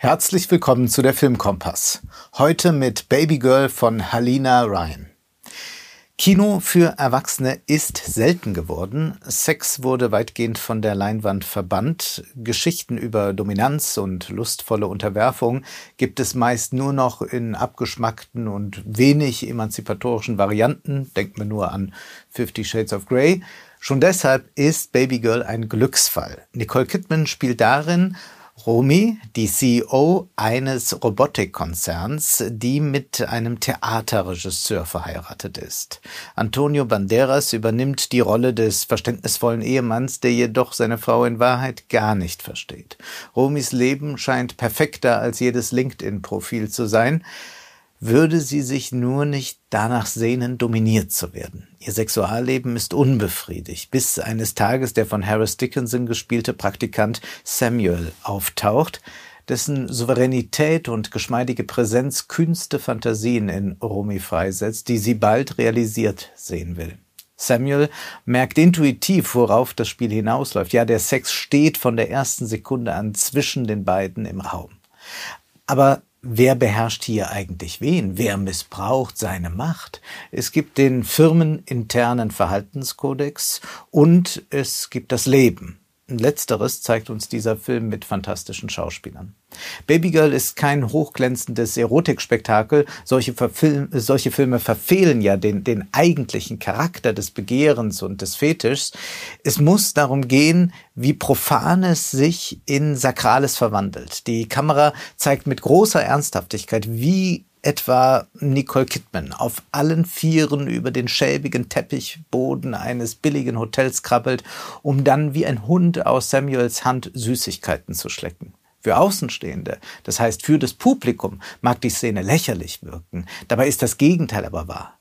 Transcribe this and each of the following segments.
Herzlich willkommen zu der Filmkompass. Heute mit Baby Girl von Halina Reijn. Kino für Erwachsene ist selten geworden. Sex wurde weitgehend von der Leinwand verbannt. Geschichten über Dominanz und lustvolle Unterwerfung gibt es meist nur noch in abgeschmackten und wenig emanzipatorischen Varianten. Denkt man nur an 50 Shades of Grey. Schon deshalb ist Baby Girl ein Glücksfall. Nicole Kidman spielt darin Romy, die CEO eines Robotikkonzerns, die mit einem Theaterregisseur verheiratet ist. Antonio Banderas übernimmt die Rolle des verständnisvollen Ehemanns, der jedoch seine Frau in Wahrheit gar nicht versteht. Romys Leben scheint perfekter als jedes LinkedIn-Profil zu sein, würde sie sich nur nicht danach sehnen, dominiert zu werden. Ihr Sexualleben ist unbefriedigt, bis eines Tages der von Harris Dickinson gespielte Praktikant Samuel auftaucht, dessen Souveränität und geschmeidige Präsenz kühnste Fantasien in Romy freisetzt, die sie bald realisiert sehen will. Samuel merkt intuitiv, worauf das Spiel hinausläuft. Ja, der Sex steht von der ersten Sekunde an zwischen den beiden im Raum. Aber wer beherrscht hier eigentlich wen? Wer missbraucht seine Macht? Es gibt den firmeninternen Verhaltenskodex und es gibt das Leben. Letzteres zeigt uns dieser Film mit fantastischen Schauspielern. Baby Girl ist kein hochglänzendes Erotikspektakel. Solche Filme verfehlen ja den eigentlichen Charakter des Begehrens und des Fetischs. Es muss darum gehen, wie Profanes sich in Sakrales verwandelt. Die Kamera zeigt mit großer Ernsthaftigkeit, wie etwa Nicole Kidman auf allen Vieren über den schäbigen Teppichboden eines billigen Hotels krabbelt, um dann wie ein Hund aus Samuels Hand Süßigkeiten zu schlecken. Für Außenstehende, das heißt für das Publikum, mag die Szene lächerlich wirken. Dabei ist das Gegenteil aber wahr.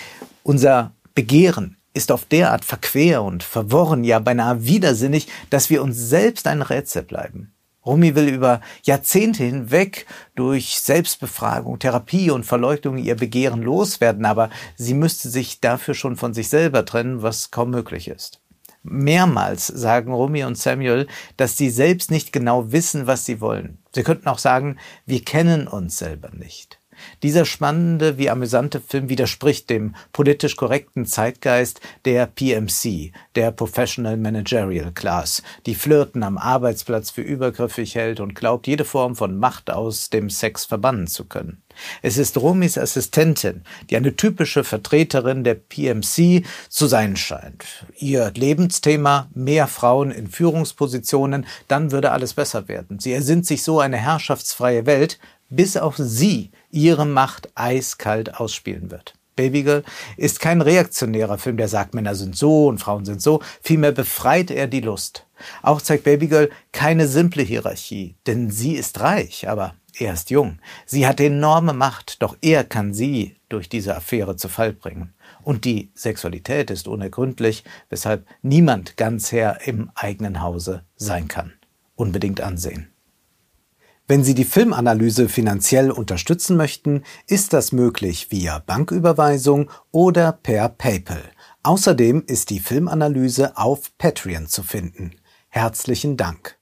Unser Begehren ist auf derart verquer und verworren, ja beinahe widersinnig, dass wir uns selbst ein Rätsel bleiben. Romy will über Jahrzehnte hinweg durch Selbstbefragung, Therapie und Verleugnung ihr Begehren loswerden, aber sie müsste sich dafür schon von sich selber trennen, was kaum möglich ist. Mehrmals sagen Romy und Samuel, dass sie selbst nicht genau wissen, was sie wollen. Sie könnten auch sagen, wir kennen uns selber nicht. Dieser spannende wie amüsante Film widerspricht dem politisch korrekten Zeitgeist der PMC, der Professional Managerial Class, die Flirten am Arbeitsplatz für übergriffig hält und glaubt, jede Form von Macht aus dem Sex verbannen zu können. Es ist Romys Assistentin, die eine typische Vertreterin der PMC zu sein scheint. Ihr Lebensthema: mehr Frauen in Führungspositionen, dann würde alles besser werden. Sie ersinnt sich so eine herrschaftsfreie Welt, bis auch sie ihre Macht eiskalt ausspielen wird. Baby Girl ist kein reaktionärer Film, der sagt, Männer sind so und Frauen sind so. Vielmehr befreit er die Lust. Auch zeigt Baby Girl keine simple Hierarchie, denn sie ist reich, aber er ist jung. Sie hat enorme Macht, doch er kann sie durch diese Affäre zu Fall bringen. Und die Sexualität ist unergründlich, weshalb niemand ganz Herr im eigenen Hause sein kann. Unbedingt ansehen. Wenn Sie die Filmanalyse finanziell unterstützen möchten, ist das möglich via Banküberweisung oder per PayPal. Außerdem ist die Filmanalyse auf Patreon zu finden. Herzlichen Dank.